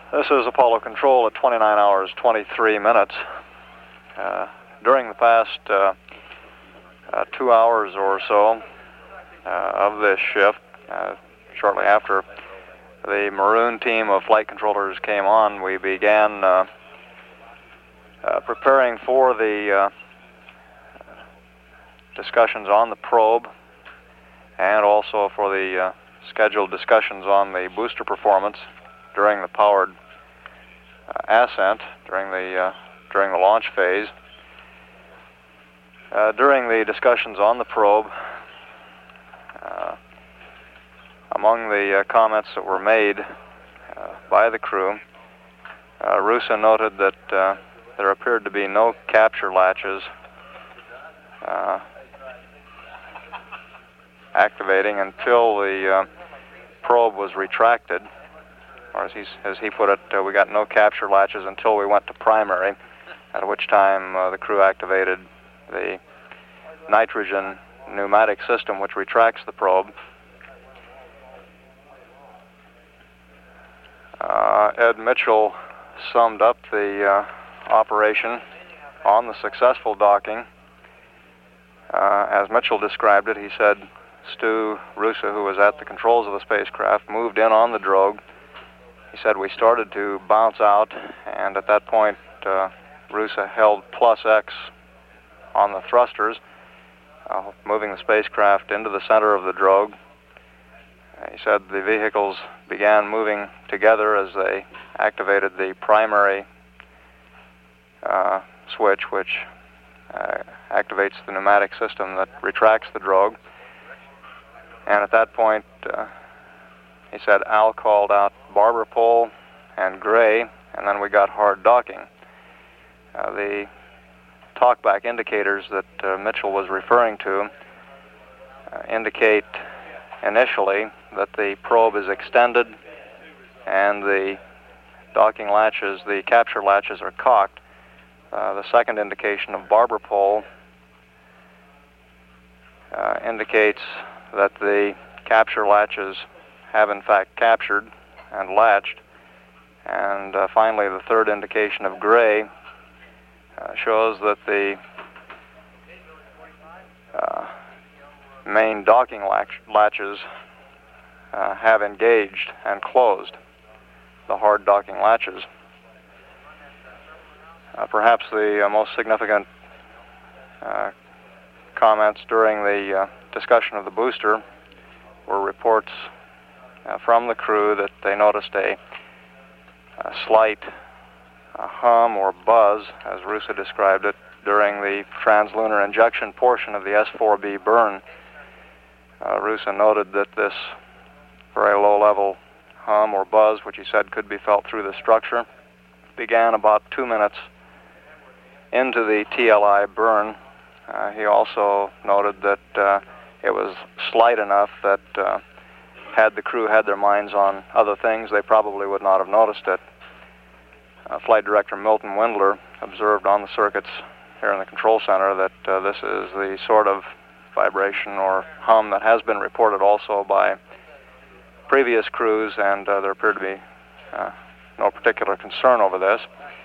This is Apollo Control at 29 hours, 23 minutes. During the past 2 hours or so of this shift, shortly after the maroon team of flight controllers came on, we began preparing for the discussions on the probe and also for the scheduled discussions on the booster performance during the powered ascent, during the launch phase. During the discussions on the probe, among the comments that were made by the crew, Rusa noted that there appeared to be no capture latches activating until the probe was retracted, or as he put it, we got no capture latches until we went to primary, at which time the crew activated the nitrogen pneumatic system which retracts the probe. Ed Mitchell summed up the operation on the successful docking. As Mitchell described it, he said Stu Rusa, who was at the controls of the spacecraft, moved in on the drogue. He said we started to bounce out, and at that point Rusa held plus X on the thrusters, moving the spacecraft into the center of the drogue. He said the vehicles began moving together as they activated the primary switch, which activates the pneumatic system that retracts the drogue. And at that point, he said Al called out barber pole and gray, and then we got hard docking. The talkback indicators that Mitchell was referring to indicate initially that the probe is extended and the docking latches, the capture latches, are cocked. The second indication of barber pole indicates that the capture latches have in fact captured and latched. And finally, the third indication of gray shows that the main docking latches have engaged and closed, the hard docking latches. Perhaps the most significant comments during the discussion of the booster were reports from the crew that they noticed a slight hum or buzz, as Rusa described it, during the translunar injection portion of the S-4B burn. Rusa noted that this very low-level hum or buzz, which he said could be felt through the structure, began about 2 minutes into the TLI burn. He also noted that it was slight enough that had the crew had their minds on other things, they probably would not have noticed it. Flight Director Milton Windler observed on the circuits here in the control center that this is the sort of vibration or hum that has been reported also by previous crews, and there appeared to be no particular concern over this.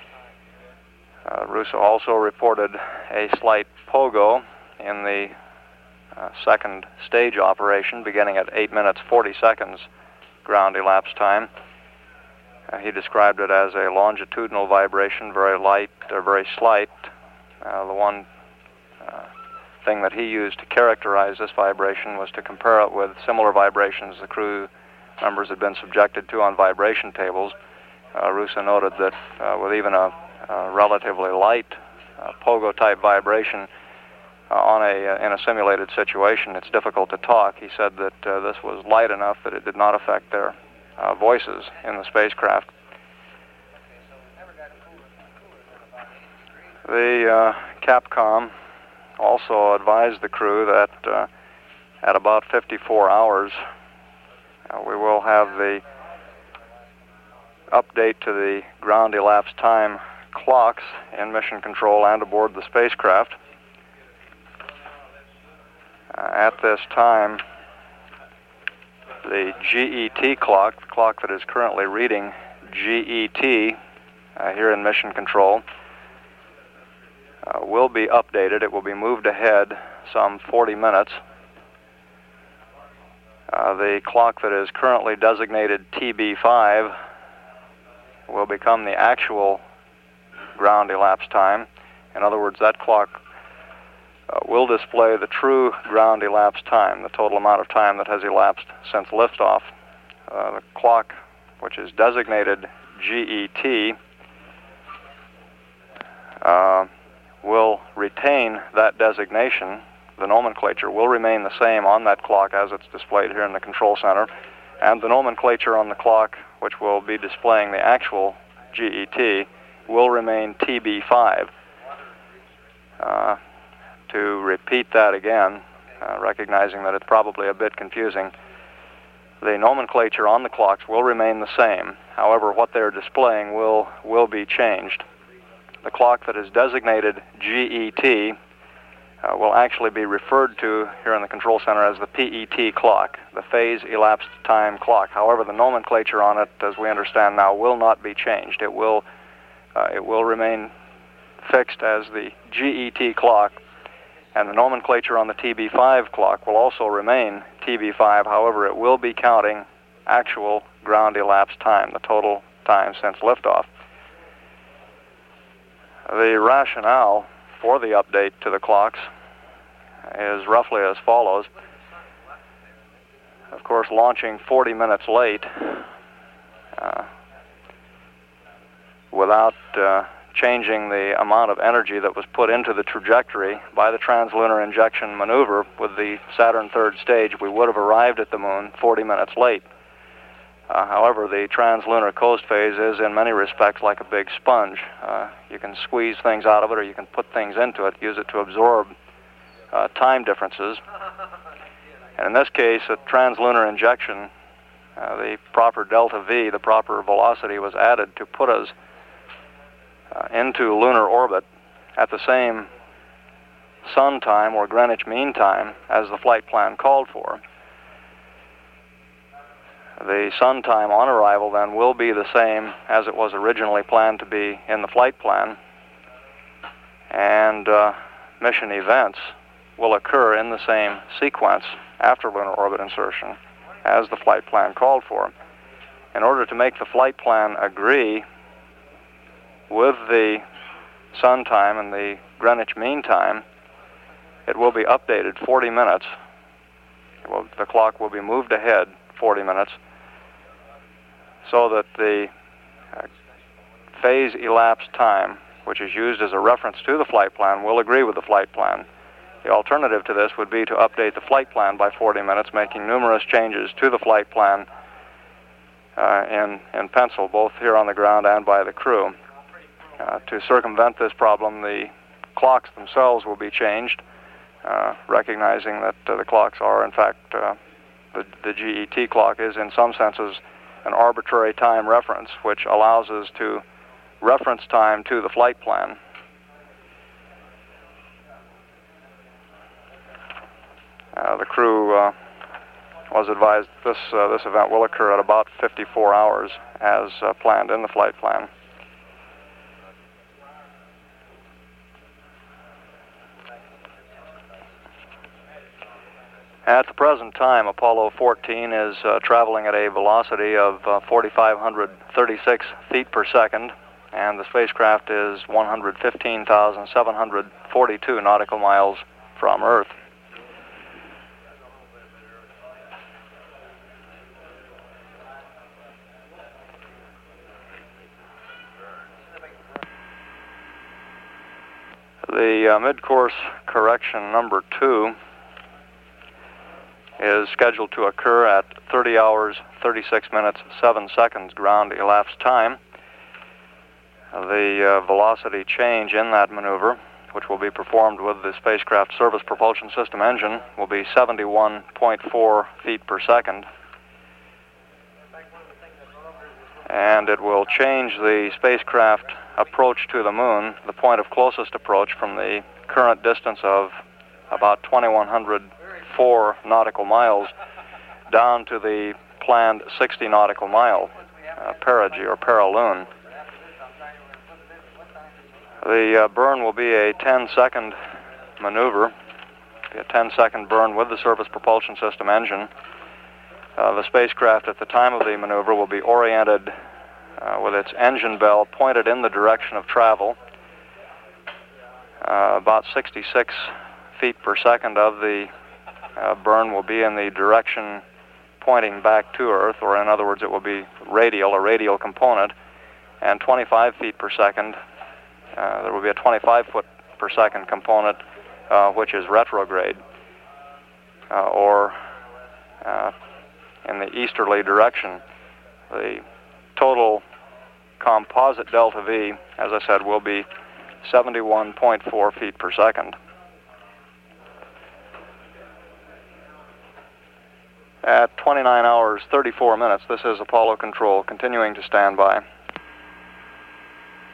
Rusa also reported a slight pogo in the second stage operation, beginning at 8 minutes 40 seconds ground elapsed time. He described it as a longitudinal vibration, very light, very slight. The one thing that he used to characterize this vibration was to compare it with similar vibrations the crew members had been subjected to on vibration tables. Rusa noted that with even a relatively light pogo-type vibration in a simulated situation, it's difficult to talk. He said that this was light enough that it did not affect their voices in the spacecraft. The Capcom also advised the crew that at about 54 hours we will have the update to the ground elapsed time clocks in mission control and aboard the spacecraft. At this time, the GET clock, the clock that is currently reading GET here in Mission Control will be updated. It will be moved ahead some 40 minutes. The clock that is currently designated TB5 will become the actual ground elapsed time. In other words, that clock will display the true ground elapsed time, the total amount of time that has elapsed since liftoff. The clock, which is designated GET, will retain that designation. The nomenclature will remain the same on that clock as it's displayed here in the control center, and the nomenclature on the clock, which will be displaying the actual GET, will remain TB5. To repeat that again, recognizing that it's probably a bit confusing, the nomenclature on the clocks will remain the same. However, what they're displaying will be changed. The clock that is designated GET will actually be referred to here in the control center as the PET clock, the phase elapsed time clock. However, the nomenclature on it, as we understand now, will not be changed. It will remain fixed as the GET clock, and the nomenclature on the TB5 clock will also remain TB5. However, it will be counting actual ground elapsed time, the total time since liftoff. The rationale for the update to the clocks is roughly as follows. Of course, launching 40 minutes late without changing the amount of energy that was put into the trajectory by the translunar injection maneuver with the Saturn third stage, we would have arrived at the moon 40 minutes late. However, the translunar coast phase is in many respects like a big sponge. You can squeeze things out of it, or you can put things into it, use it to absorb time differences. And in this case, at translunar injection, the proper delta V, the proper velocity, was added to put us into lunar orbit at the same sun time or Greenwich Mean Time as the flight plan called for. The sun time on arrival then will be the same as it was originally planned to be in the flight plan, and mission events will occur in the same sequence after lunar orbit insertion as the flight plan called for. In order to make the flight plan agree with the sun time and the Greenwich Mean Time, it will be updated 40 minutes. The clock will be moved ahead 40 minutes so that the phase elapsed time, which is used as a reference to the flight plan, will agree with the flight plan. The alternative to this would be to update the flight plan by 40 minutes, making numerous changes to the flight plan in pencil, both here on the ground and by the crew. To circumvent this problem, the clocks themselves will be changed, recognizing that the clocks are, in fact, the GET clock is in some senses an arbitrary time reference, which allows us to reference time to the flight plan. The crew was advised this event will occur at about 54 hours as planned in the flight plan. At the present time, Apollo 14 is traveling at a velocity of 4,536 feet per second, and the spacecraft is 115,742 nautical miles from Earth. The mid-course correction number 2 is scheduled to occur at 30 hours, 36 minutes, 7 seconds ground elapsed time. The velocity change in that maneuver, which will be performed with the spacecraft Service Propulsion System engine, will be 71.4 feet per second. And it will change the spacecraft approach to the moon, the point of closest approach, from the current distance of about 2,104 nautical miles down to the planned 60 nautical mile perigee or paraloon. The burn will be a 10-second maneuver, be a 10-second burn with the Surface Propulsion System engine. The spacecraft at the time of the maneuver will be oriented with its engine bell pointed in the direction of travel. About 66 feet per second of the burn will be in the direction pointing back to Earth, or in other words, it will be radial, a radial component, and 25 feet per second, there will be a 25 foot per second component, which is retrograde, or in the easterly direction. The total composite delta V, as I said, will be 71.4 feet per second. At 29 hours 34 minutes, this is Apollo Control, continuing to stand by.